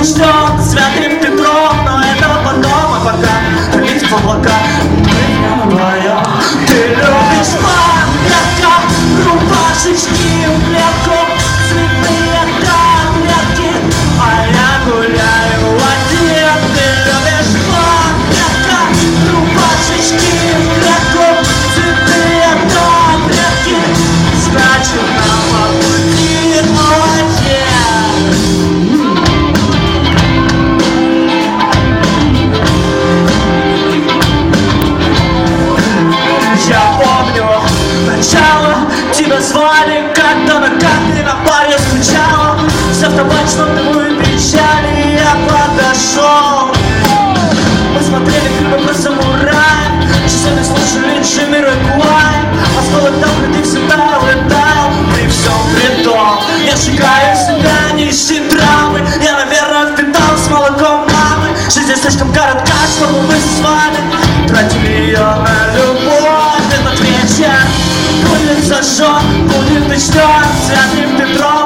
учтен святым Петром, но это потом, а пока пролетит в облака. Мы вдвоем. Ты любишь памятка, рубашечки в клетку, цветные таблетки, а я гуляю один. Ты любишь памятка, рубашечки в клетку, цветные таблетки, скачу на пути, ночи. Я помню начало, тебя звали, когда на капли на паре стучало. Все в табачном дыму и печали, я подошел. Мы смотрели фильмы про самураев, часами слушали Джамироквай, а столик там ты всегда улетал. При всем при том, я сжигаю себя, не ищи драмы. Я, наверное, впитал с молоком мамы. Жизнь слишком коротка, чтобы мы с вами тратили ее на любовь. Этот вечер будет зажжен, будет мечтен святым Петром.